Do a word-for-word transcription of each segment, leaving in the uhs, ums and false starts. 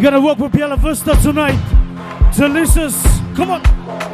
gonna work with Bella Vista tonight. Delicious. Come on.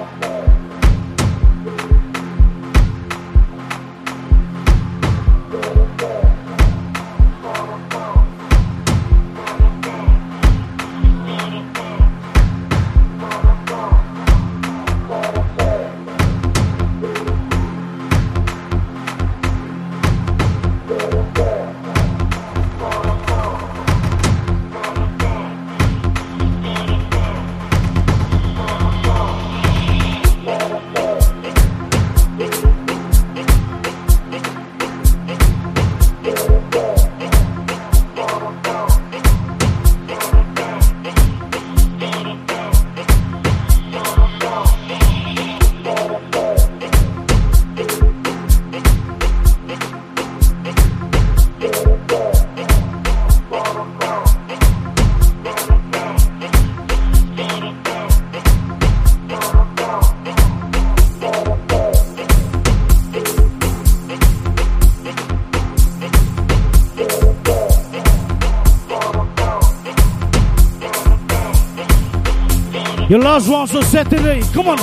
Your last one's on Saturday. Come on.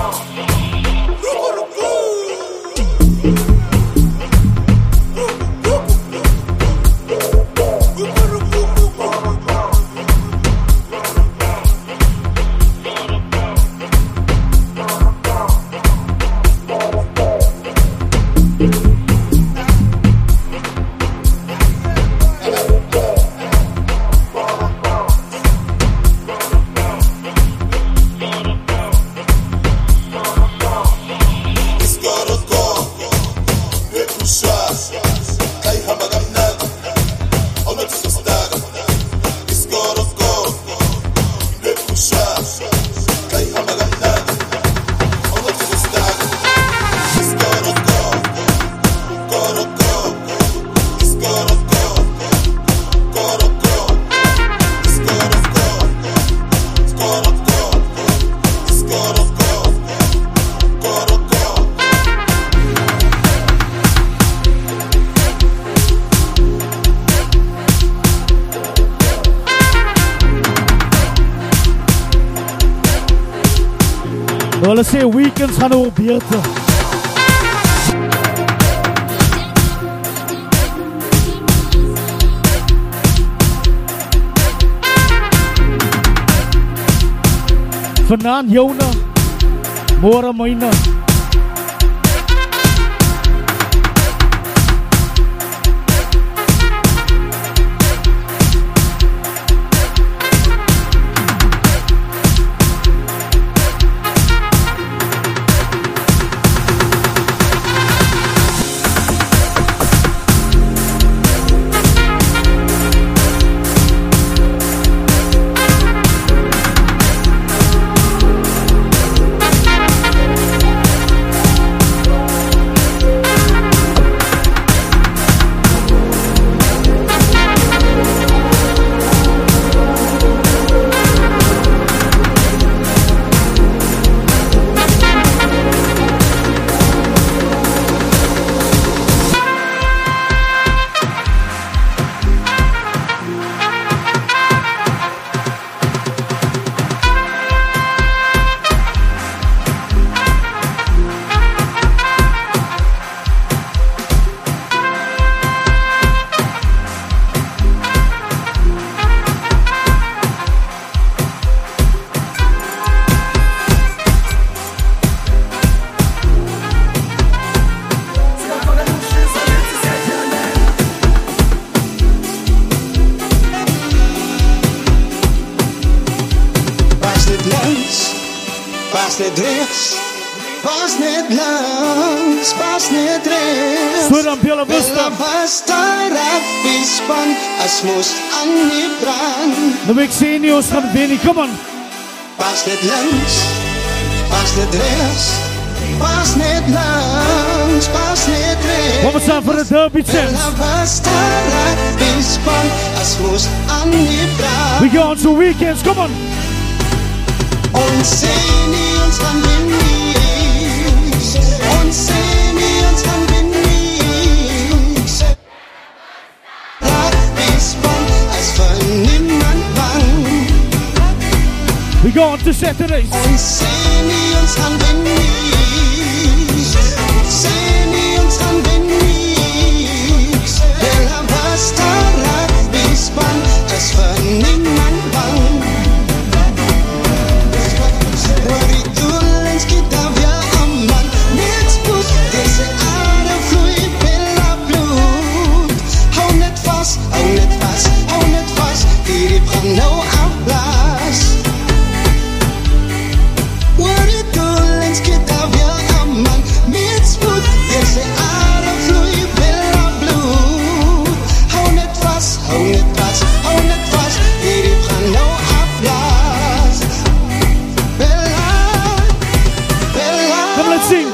Well, let's say weekends gaan we beter. Vanaand joune, morgen myne. Pas net rechts, pas net langs, pas net rechts. Stoor dan Bella Vista. Bella Vista span, as moes aan die brand. Dan wil ik zien die ons gaan winnen, come on. Pas net langs, pas net rechts, pas net langs, pas net rechts. Wat we staan voor de derby chance. Bella Vista span, as moes aan die brand. We go on to weekends, come on. Ons sê nie ons gaan wen nie. Ons sê nie ons gaan wen nie. Laat die span as vir niemand bang. go on to Saturdays. Und seh nie uns an, wenn nie. Seh nie uns an, wenn nie. Bella Vista Rugby-Span, es war niemand bang. Waritoulens geht da wir am Mann. Nichts Blut, diese Ader flui Bella Blut. Hau nicht fast, hau nicht fast, hau nicht fast, die die Brandau abblas. Waritoulens geht da wir am Mann. Nichts Blut, diese Ader flui Bella Blut. Hau nicht fast, hau nicht fast, hau nicht fast, die die Brandau abblas. Come, let's sing.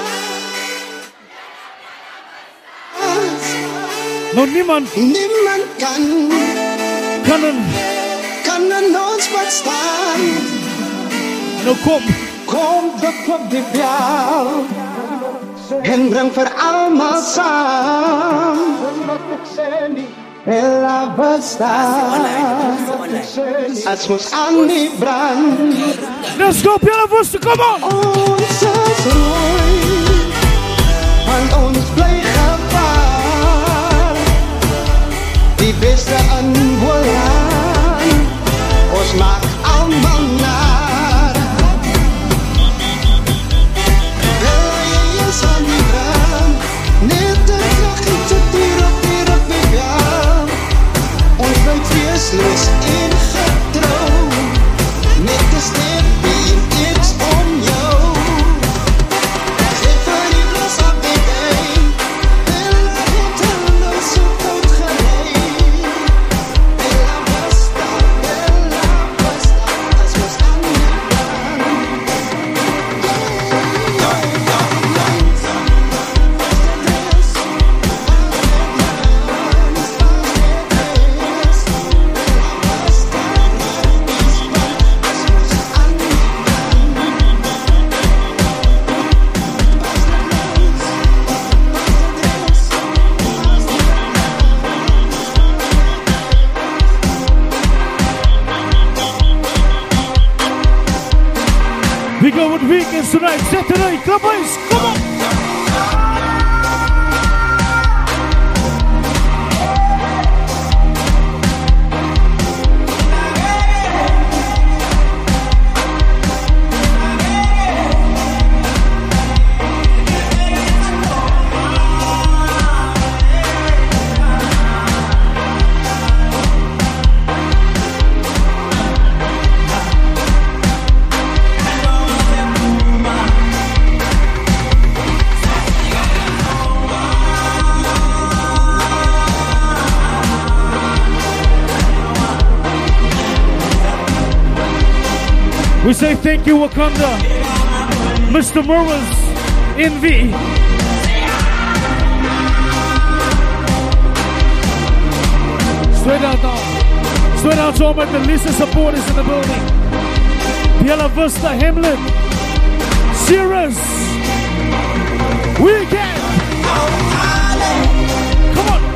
No, niemand Niemand kann, kann, kann an ons wat staan. no, kom. Kom tot op die bel en bring vir almal saam. Bella Vista, as ons aan die brand. Let's go, Bella Vista, come on. Ons is rooi, want ons bly gevaar. Die beste in Boland, ons maak almal naar. Bella, jy is aan die brand, net te krag en te dier op die rugby bel. Ons bly feestloos en getrouw, net te sterk en iets om jou. Geef vir die blos op die been, Bella het hulle so koud gerei. Bella Vista, Bella Vista, as ons aan die We go with weekends tonight, Saturday, come on, come on. We say thank you, Wakanda, Mister Morris, Envy. Straight out now. Straight out to all my Melissa supporters in the building. Bella Vista, Hamlet, Sirius, Weekend. Come on.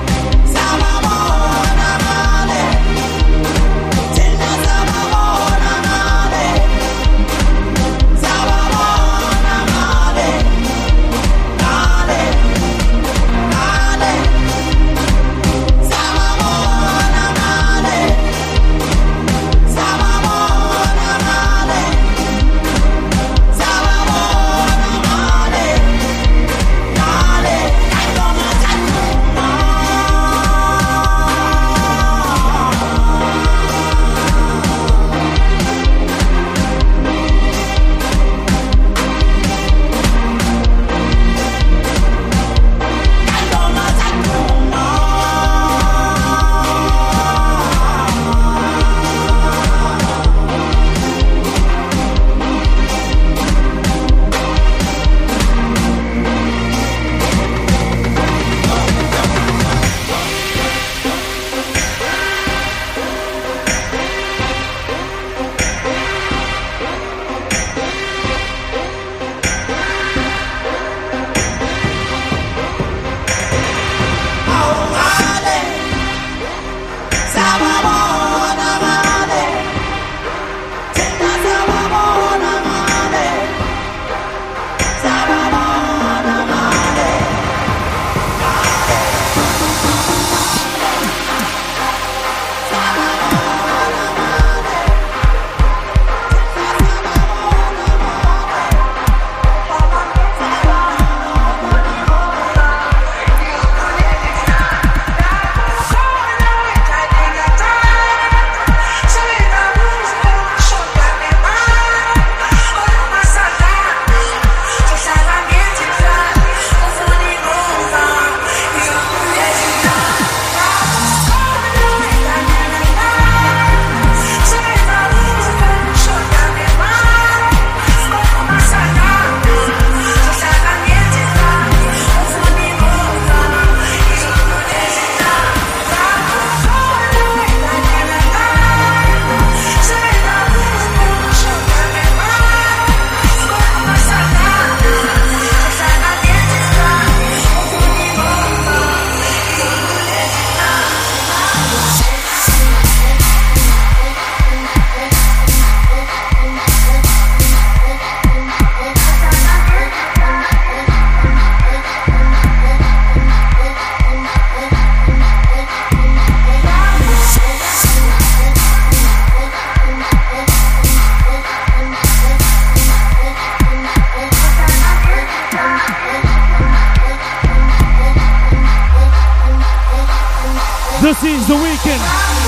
This is the weekend.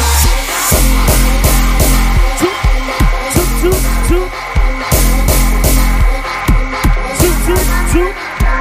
Two, two, two, two, two, two, two.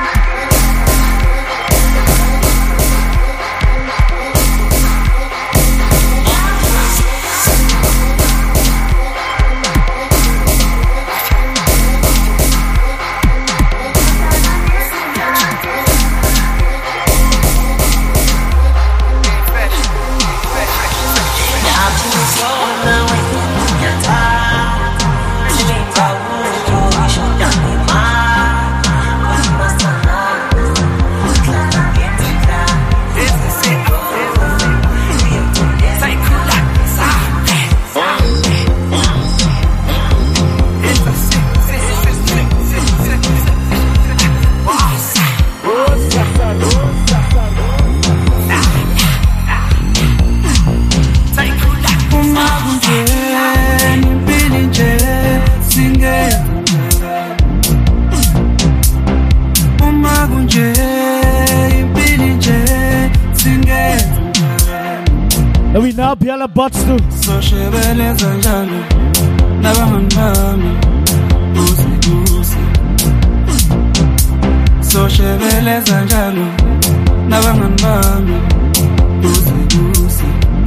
Biala butts too. So shebele zanjalo nabangani bami busi busi. So shebele zanjalo nabangani bami busi busi.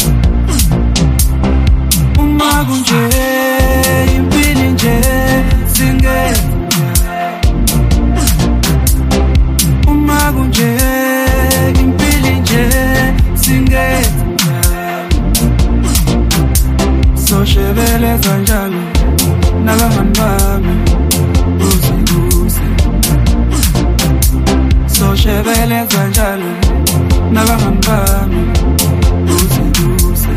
Uma kunje impilo nje singe. Uma kunje impilo nje singe. So shebele zanjalo nabangani bami busi busi. So shebele zanjalo nabangani bami busi busi.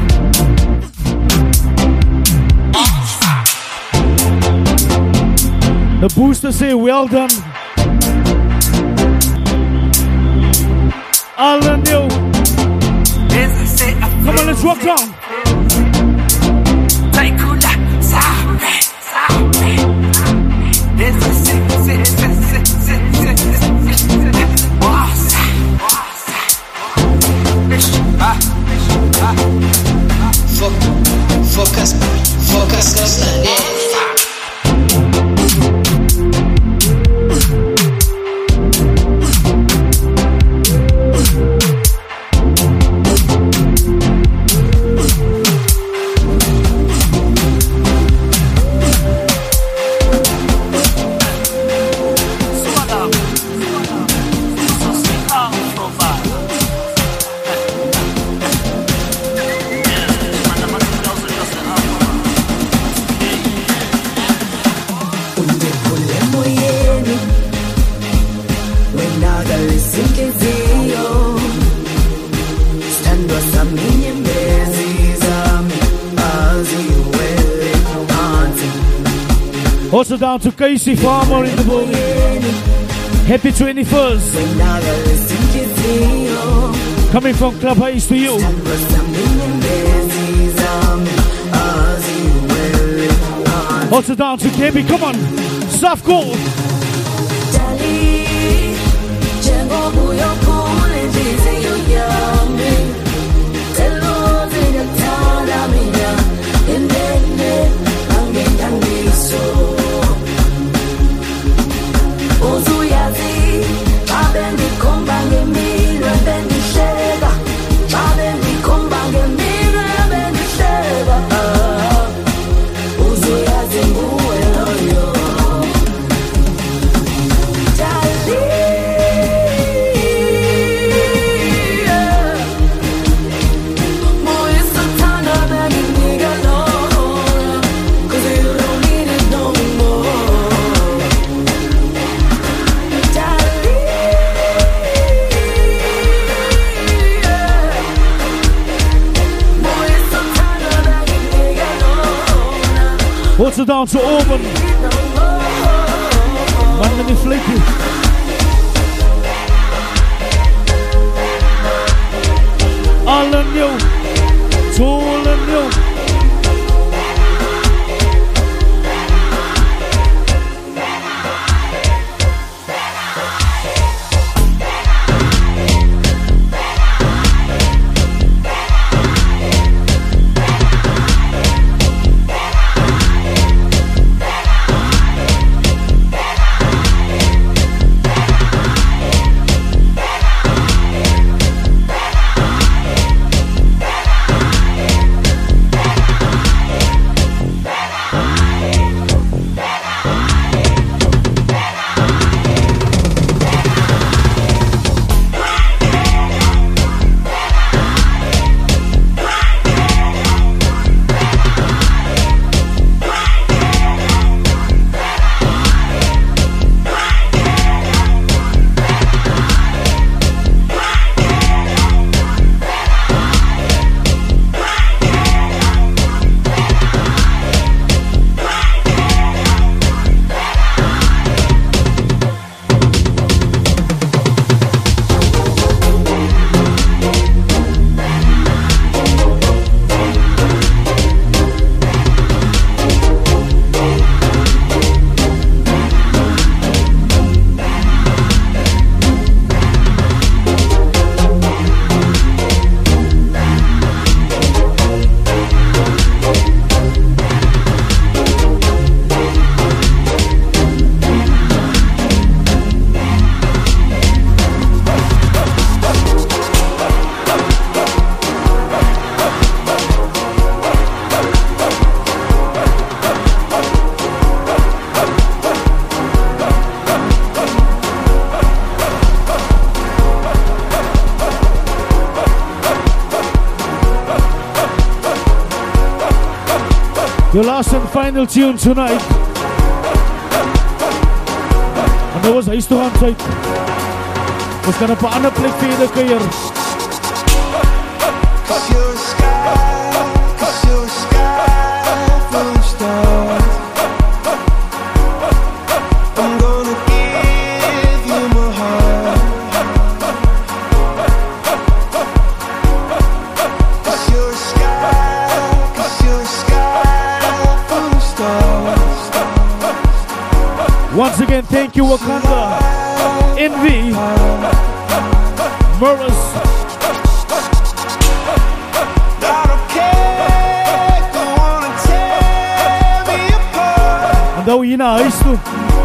The booster say well done. Alan New. Come on, let's rock down. Focus, focus, focus, yeah. Also down to Casey Farmer in the building. Happy twenty-first. Coming from Club Hayes to you. Also down to Debbie, come on. Soft gold. Also down to Auburn. Mandani Flaky. Alan New. Tall and New. Your last and final tune tonight. En dat was Huis toe aan tyd. Ons gaan op 'n ander plek vir julle kuier. Cause you're a sky, cause you're a sky full of stars. I'm gonna give you my heart. Cause you're a sky, cause you're a sky full of stars. Once again, thank you, Wakanda, Envy, Murras. En dan hier naar huis toe.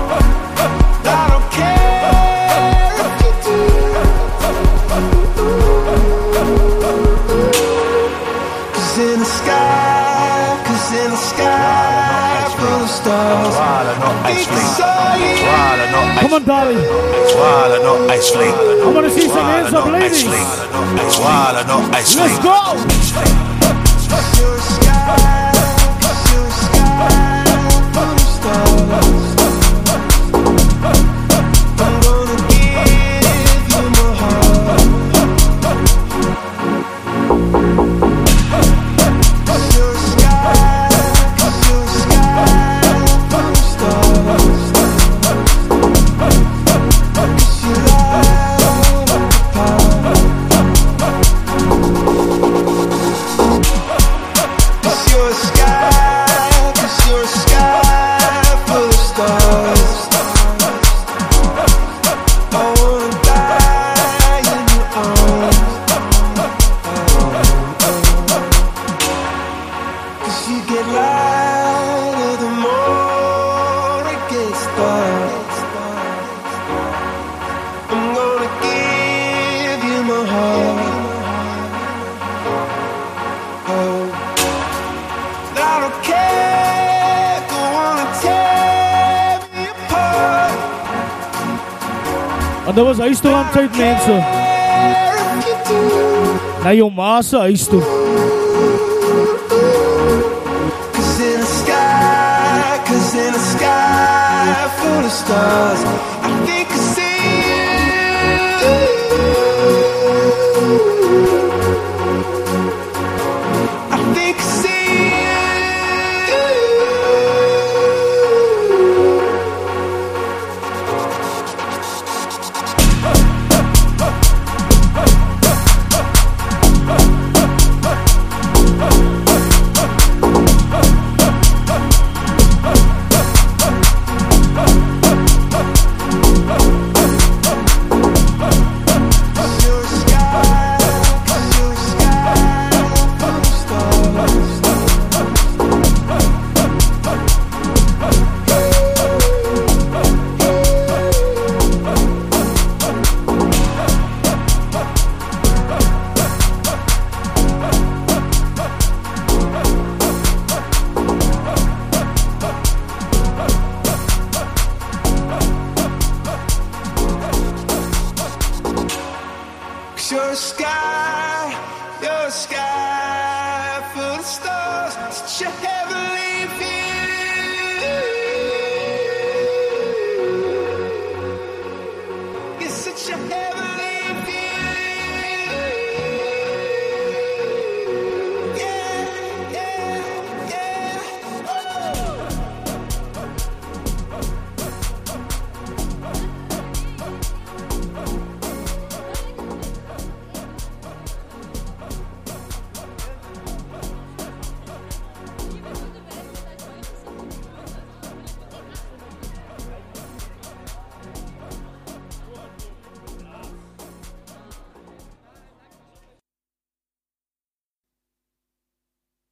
In the sky, cause in the sky full of stars. Come on, darling. I want to see some hands up, ladies. Let's go. You're a sky, cause you're a sky full of stars. I'm gonna give you my heart. Cause you're a sky, cause you're a sky full of stars. Cause you light up the path. Cause you're a sky, cause you're a sky full of stars. I wanna die in your arms. Cause you get lighter the more it gets dark. I'm gonna give you my heart. Oh, I don't care, go on and tear me apart. En dat was Huis toe aan tyd, mense. If you do, Naar jou ma se huis toe. cause in the sky, cause in the sky full of stars, I think I see